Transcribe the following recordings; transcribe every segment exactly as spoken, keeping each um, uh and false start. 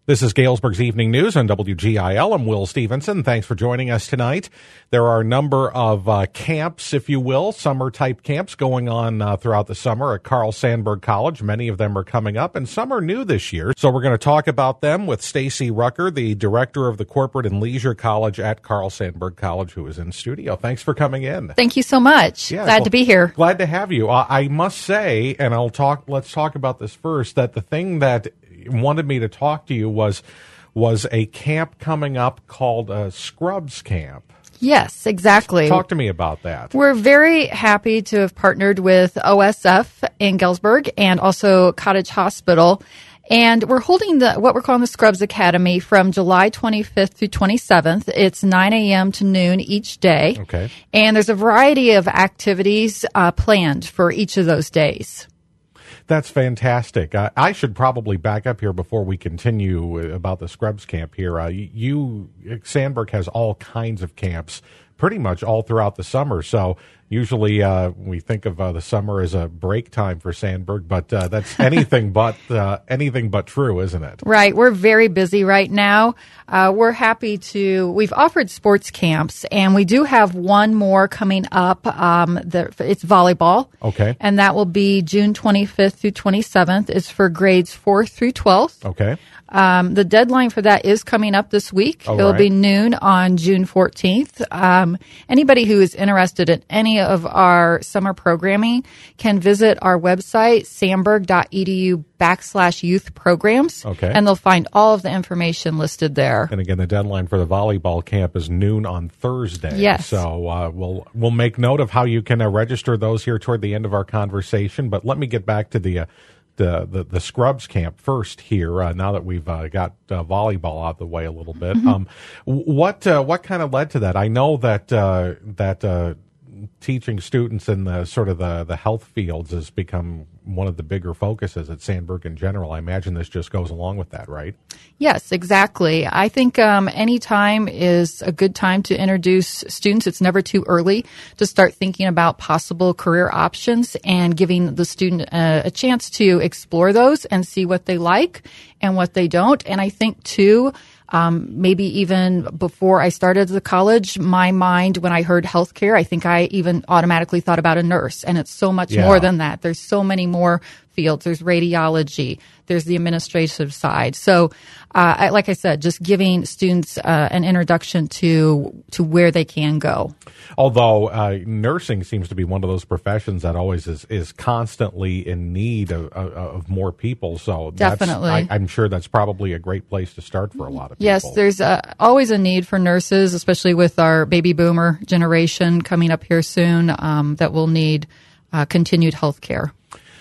This is Galesburg's Evening News on W G I L. I'm Will Stevenson. Thanks for joining us tonight. There are a number of uh, camps, if you will, summer-type camps going on uh, throughout the summer at Carl Sandburg College. Many of them are coming up, and some are new this year. So we're going to talk about them with Stacy Rucker, the director of the Corporate and Leisure College at Carl Sandburg College, who is in studio. Thanks for coming in. Thank you so much. Yeah, Glad well, to be here. Glad to have you. Uh, I must say, and I'll talk. Let's talk about this first, that the thing that wanted me to talk to you was was a camp coming up called a Scrubs Camp. Yes, exactly. Talk to me about that. We're very happy to have partnered with O S F in Galesburg and also Cottage Hospital. And we're holding the what we're calling the Scrubs Academy from July twenty-fifth through twenty-seventh. It's nine a.m. to noon each day. Okay. And there's a variety of activities uh, planned for each of those days. That's fantastic. Uh, I should probably back up here before we continue about the Scrubs Camp here. Uh, you, Sandburg has all kinds of camps pretty much all throughout the summer. So usually uh, we think of uh, the summer as a break time for Sandburg, but uh, that's anything but uh, anything but true, isn't it? Right. We're very busy right now. Uh, we're happy to, we've offered sports camps, and we do have one more coming up. Um, the, it's volleyball. Okay. And that will be June twenty-fifth through twenty-seventh. It's for grades fourth through twelfth. Okay. Um, the deadline for that is coming up this week. Oh, It'll right. be noon on June fourteenth. Um, anybody who is interested in any of our summer programming can visit our website, sandburg.edu backslash youth programs. Okay. And they'll find all of the information listed there. And again, the deadline for the volleyball camp is noon on Thursday. Yes. So uh, we'll we'll make note of how you can uh, register those here toward the end of our conversation. But let me get back to the uh, The, the the Scrubs Camp first here. Uh, now that we've uh, got uh, volleyball out of the way a little bit, Mm-hmm. um, what uh, what kind of led to that? I know that uh, that uh, teaching students in the sort of the, the health fields has become one of the bigger focuses at Sandburg in general. I imagine this just goes along with that, right? Yes, exactly. I think um, any time is a good time to introduce students. It's never too early to start thinking about possible career options and giving the student a, a chance to explore those and see what they like and what they don't. And I think, too, Um, maybe even before I started the college, my mind, when I heard healthcare, I think I even automatically thought about a nurse. And it's so much Yeah. more than that. There's so many more fields. There's radiology. There's the administrative side. So, uh, I, like I said, just giving students uh, an introduction to to where they can go. Although uh, nursing seems to be one of those professions that always is, is constantly in need of, of, of more people. So Definitely. that's, I, I'm sure that's probably a great place to start for a lot of people. Yes, there's uh, always a need for nurses, especially with our baby boomer generation coming up here soon, um, that will need uh, continued health care.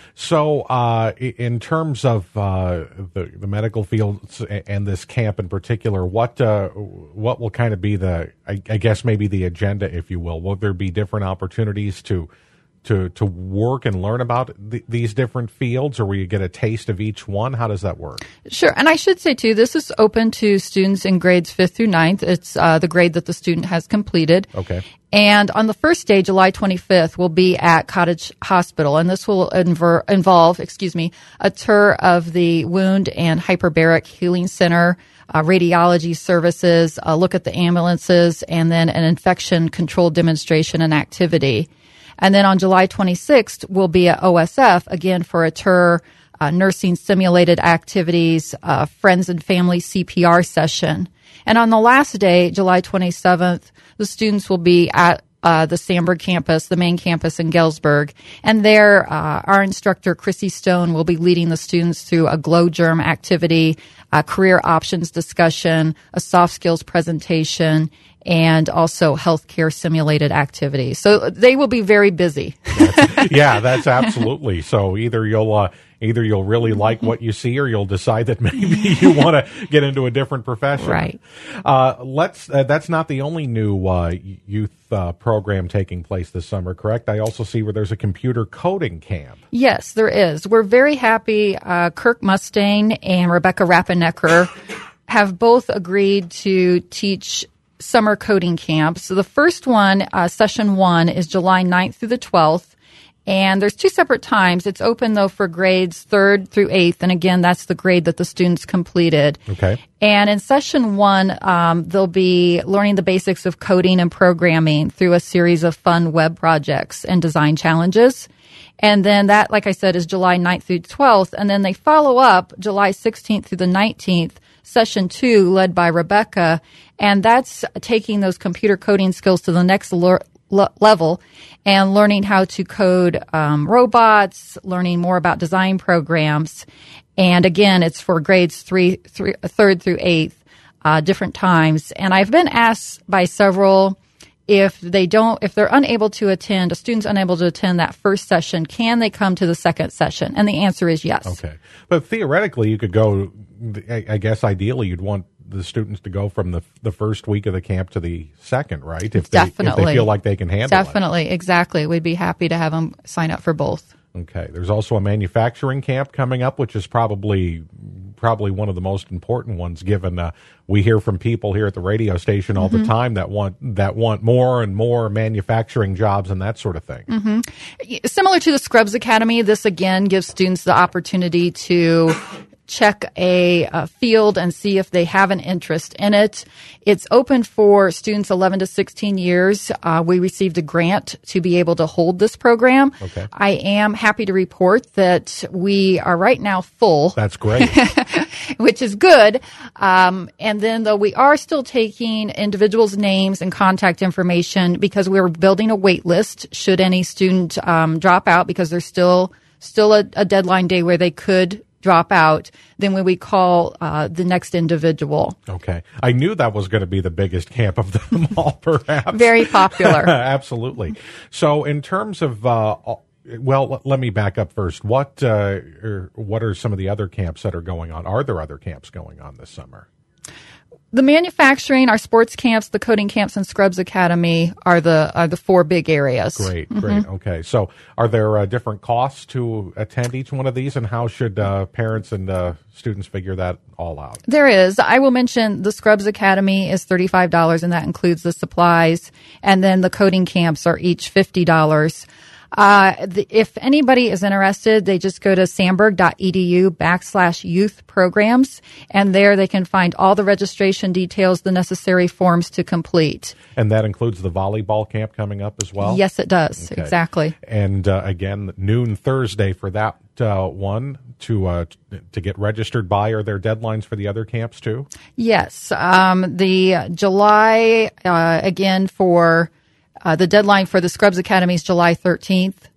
So, uh, in terms of uh, the the medical fields and this camp in particular, what uh, what will kind of be the, I, I guess maybe the agenda, if you will? Will there be different opportunities to to to work and learn about th- these different fields, or will you get a taste of each one? How does that work? Sure. And I should say, too, this is open to students in grades fifth through ninth. It's uh, the grade that the student has completed. Okay. And on the first day, July twenty-fifth, we'll be at Cottage Hospital, and this will inver- involve, excuse me, a tour of the Wound and Hyperbaric Healing Center, uh, radiology services, a look at the ambulances, and then an infection control demonstration and activity. And then on July twenty-sixth, we'll be at O S F again for a tour, uh, nursing simulated activities, uh, friends and family C P R session. And on the last day, July twenty-seventh, the students will be at uh, the Sandburg campus, the main campus in Galesburg. And there, uh, our instructor, Chrissy Stone, will be leading the students through a glow germ activity, a career options discussion, a soft skills presentation, and also healthcare simulated activities. So they will be very busy. That's, yeah, that's absolutely. So either you'll uh, either you'll really like what you see, or you'll decide that maybe you want to get into a different profession. Right. Uh, let's. Uh, that's not the only new uh, youth uh, program taking place this summer, correct? I also see where there's a computer coding camp. Yes, there is. We're very happy. Uh, Kirk Mustang and Rebecca Rappenecker have both agreed to teach summer coding camps. So the first one, uh, session one, is July ninth through the twelfth. And there's two separate times. It's open, though, for grades third through eighth. And again, that's the grade that the students completed. Okay. And in session one, um, they'll be learning the basics of coding and programming through a series of fun web projects and design challenges. And then that, like I said, is July ninth through twelfth. And then they follow up July sixteenth through the nineteenth, session two, led by Rebecca. And that's taking those computer coding skills to the next le- le- level and learning how to code um, robots, learning more about design programs. And again, it's for grades three, three third through eighth, uh, different times. And I've been asked by several if they don't, if they're unable to attend, a student's unable to attend that first session, can they come to the second session? And the answer is yes. Okay. But theoretically, you could go, I I guess ideally you'd want the students to go from the the first week of the camp to the second, right? If they, Definitely. If they feel like they can handle Definitely. it. Exactly. We'd be happy to have them sign up for both. Okay. There's also a manufacturing camp coming up, which is probably probably one of the most important ones, given uh, we hear from people here at the radio station all mm-hmm. the time that want that want more and more manufacturing jobs and that sort of thing. Mm-hmm. Similar to the Scrubs Academy, this again gives students the opportunity to check a, a field and see if they have an interest in it. It's open for students eleven to sixteen years. Uh, we received a grant to be able to hold this program. Okay. I am happy to report that we are right now full. That's great. Which is good. Um, and then, though, we are still taking individuals' names and contact information because we're building a wait list should any student um, drop out, because there's still still a, a deadline day where they could drop out. Then when we call uh, the next individual. Okay. I knew that was going to be the biggest camp of them all, perhaps. Very popular. Absolutely. So in terms of, uh, well, let me back up first. What, uh, or what are some of the other camps that are going on? Are there other camps going on this summer? The manufacturing, our sports camps, the coding camps, and Scrubs Academy are the are the four big areas. Great, mm-hmm. great. Okay. So are there uh, different costs to attend each one of these, and how should uh, parents and uh, students figure that all out? There is. I will mention the Scrubs Academy is thirty-five dollars, and that includes the supplies. And then the coding camps are each fifty dollars. Uh, the, if anybody is interested, they just go to sandberg.edu backslash youth programs, and there they can find all the registration details, the necessary forms to complete. And that includes the volleyball camp coming up as well? Yes, it does. Okay. Exactly. And uh, again, noon Thursday for that uh, one to uh, to get registered by. Are there deadlines for the other camps too? Yes. Um, the July, uh, again, for... Uh, the deadline for the Scrubs Academy is July thirteenth,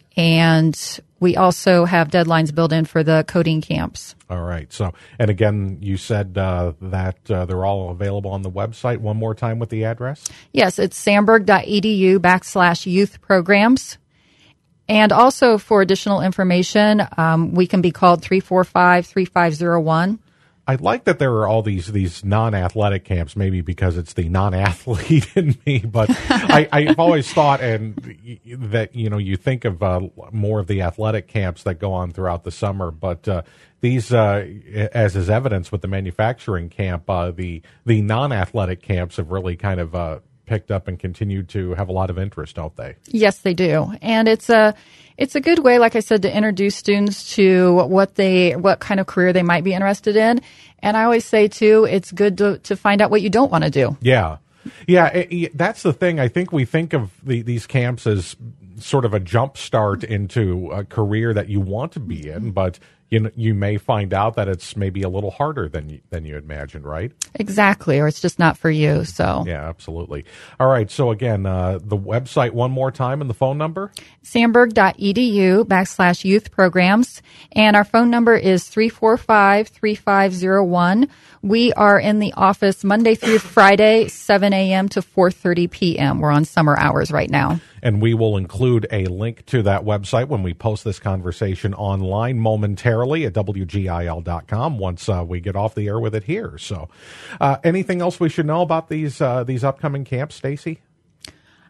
and we also have deadlines built in for the coding camps. All right. So, and again, you said uh, that uh, they're all available on the website. One more time with the address? Yes, it's sandberg.edu backslash youth programs. And also for additional information, um, we can be called three four five, three five zero one. I like that there are all these these non-athletic camps, maybe because it's the non-athlete in me, but I, I've always thought and that, you know, you think of uh, more of the athletic camps that go on throughout the summer, but uh, these, uh, as is evidence with the manufacturing camp, uh, the the non-athletic camps have really kind of uh, picked up and continued to have a lot of interest, don't they? Yes, they do. And it's a it's a good way, like I said, to introduce students to what they what kind of career they might be interested in. And I always say too, it's good to to find out what you don't want to do. Yeah. Yeah, it, it, that's the thing. I think we think of the, these camps as sort of a jump start into a career that you want to be in, but you know, you may find out that it's maybe a little harder than you, than you imagined, right? Exactly, or it's just not for you. So yeah, absolutely. All right. So again, uh, the website one more time and the phone number? sandberg.edu backslash youth programs. And our phone number is three four five, three five zero one. We are in the office Monday through Friday, seven a.m. to four thirty p.m. We're on summer hours right now. And we will include a link to that website when we post this conversation online momentarily at W G I L dot com once uh, we get off the air with it here. So uh, anything else we should know about these uh, these upcoming camps, Stacy?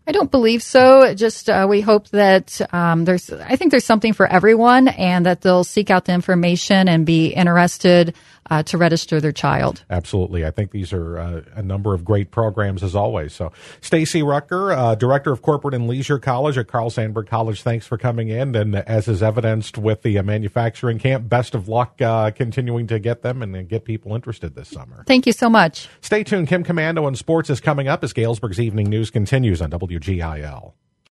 I don't believe so. Just uh, we hope that um, there's, I think there's something for everyone, and that they'll seek out the information and be interested uh, to register their child. Absolutely. I think these are uh, a number of great programs as always. So Stacy Rucker, uh, Director of Corporate and Leisure College at Carl Sandburg College, thanks for coming in. And as is evidenced with the uh, manufacturing camp, best of luck uh, continuing to get them and get people interested this summer. Thank you so much. Stay tuned. Kim Komando and Sports is coming up as Galesburg's Evening News continues on W G I L.